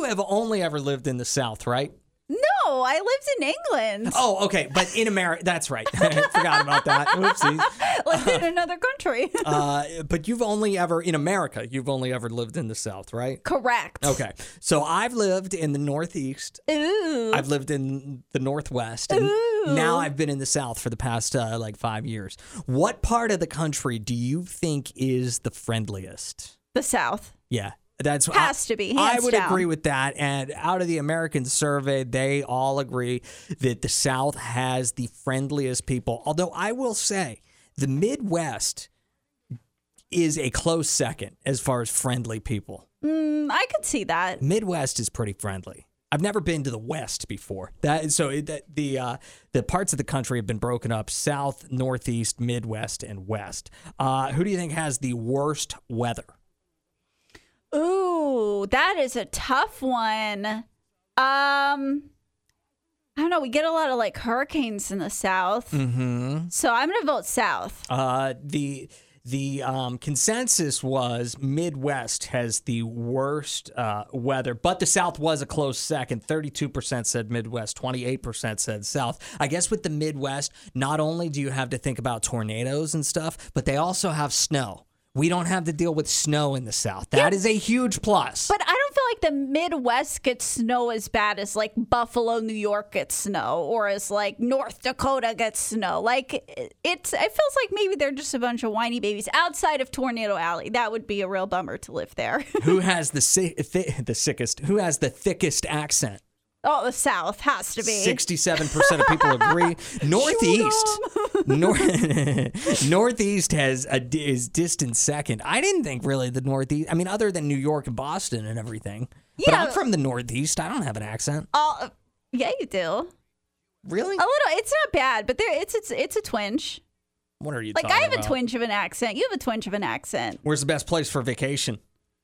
you have only ever lived in the South, right? No, I lived in England. Oh, okay. But in America, that's right. I forgot about that. Oopsies. Lived in another country. But you've only ever lived in the South, right? Correct. Okay. So I've lived in the Northeast. Ooh. I've lived in the Northwest. And now I've been in the South for the past 5 years. What part of the country do you think is the friendliest? The South. Yeah. That's has to be. Hands I would down. agree with that. And out of the American survey, they all agree that the South has the friendliest people. Although I will say the Midwest is a close second as far as friendly people. I could see that. Midwest is pretty friendly. I've never been to the West before. The parts of the country have been broken up: South, Northeast, Midwest, and West. Who do you think has the worst weather? Ooh, that is a tough one. I don't know. We get a lot of like hurricanes in the South. Mm-hmm. So I'm going to vote South. The consensus was Midwest has the worst weather, but the South was a close second. 32% said Midwest, 28% said South. I guess with the Midwest, not only do you have to think about tornadoes and stuff, but they also have snow. We don't have to deal with snow in the South. That is a huge plus. But I don't feel like the Midwest gets snow as bad as like Buffalo, New York gets snow, or as like North Dakota gets snow. Like it feels like maybe they're just a bunch of whiny babies outside of Tornado Alley. That would be a real bummer to live there. Who has the sickest? Who has the thickest accent? Oh, the South has to be. 67% of people agree. Northeast is distant second. I didn't think really the Northeast. I mean, other than New York and Boston and everything. Yeah. But I'm from the Northeast. I don't have an accent. Yeah, you do. Really? A little. It's not bad, but it's a twinge. What are you like? talking I have about? a twinge of an accent. You have a twinge of an accent. Where's the best place for vacation?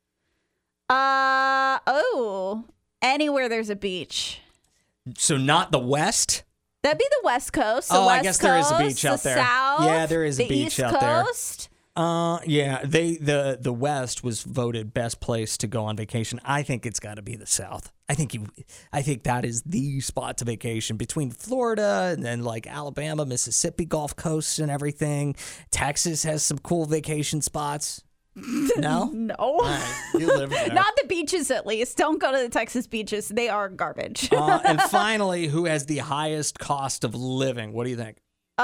Anywhere there's a beach. So not the West? That'd be the West Coast. I guess there is a beach out there. South, yeah, there is a beach East out Coast. there. Yeah, the West was voted best place to go on vacation. I think it's got to be the South. I think that is the spot to vacation between Florida and then like Alabama, Mississippi, Gulf Coast and everything. Texas has some cool vacation spots. No? No. Right, you live there. Not the beaches, at least. Don't go to the Texas beaches. They are garbage. And finally, who has the highest cost of living? What do you think?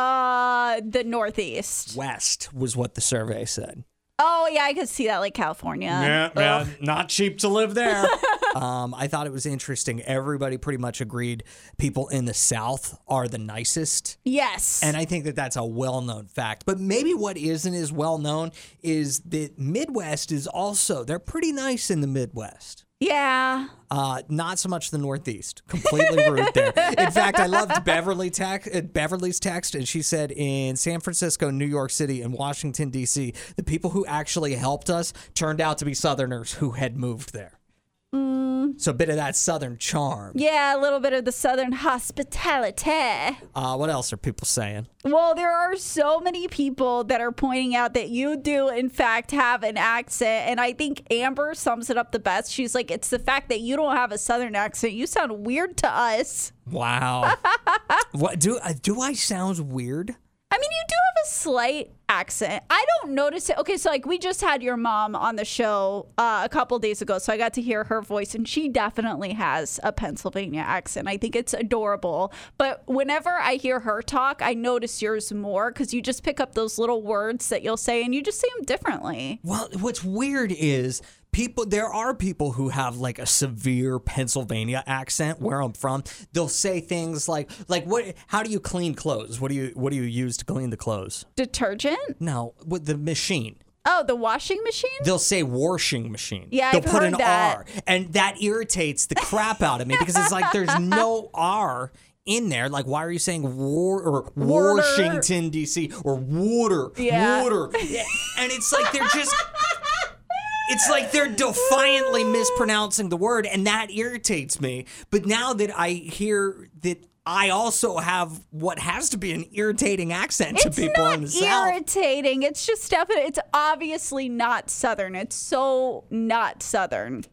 The Northeast. West was what the survey said. Oh, yeah, I could see that, like California. Yeah, not cheap to live there. I thought it was interesting. Everybody pretty much agreed people in the South are the nicest. Yes. And I think that that's a well-known fact. But maybe what isn't as well-known is that Midwest is also, they're pretty nice in the Midwest. Yeah. Not so much the Northeast. Completely rude there. In fact, I loved Beverly's text, and she said in San Francisco, New York City, and Washington, D.C., the people who actually helped us turned out to be Southerners who had moved there. So a bit of that Southern charm. Yeah, a little bit of the Southern hospitality. What else are people saying? Well, there are so many people that are pointing out that you do, in fact, have an accent. And I think Amber sums it up the best. She's like, it's the fact that you don't have a Southern accent. You sound weird to us. Wow. What do I sound weird? I mean, you do have a slight accent. I don't notice it. Okay, so like we just had your mom on the show a couple days ago, so I got to hear her voice, and she definitely has a Pennsylvania accent. I think it's adorable. But whenever I hear her talk, I notice yours more because you just pick up those little words that you'll say, and you just say them differently. Well, what's weird is there are people who have like a severe Pennsylvania accent where I'm from. They'll say things like what? How do you clean clothes? What do you use to clean the clothes? Detergent? No, with the machine. Oh, the washing machine? They'll say washing machine. Yeah, They'll I've put heard an that. R, and that irritates the crap out of me because it's like there's no R in there. Like, why are you saying Washington D.C. or water? Yeah. Water. And it's like they're just. It's like they're defiantly mispronouncing the word, and that irritates me. But now that I hear that I also have what has to be an irritating accent to people in the South. It's not irritating. It's just definitely, it's obviously not Southern. It's so not Southern.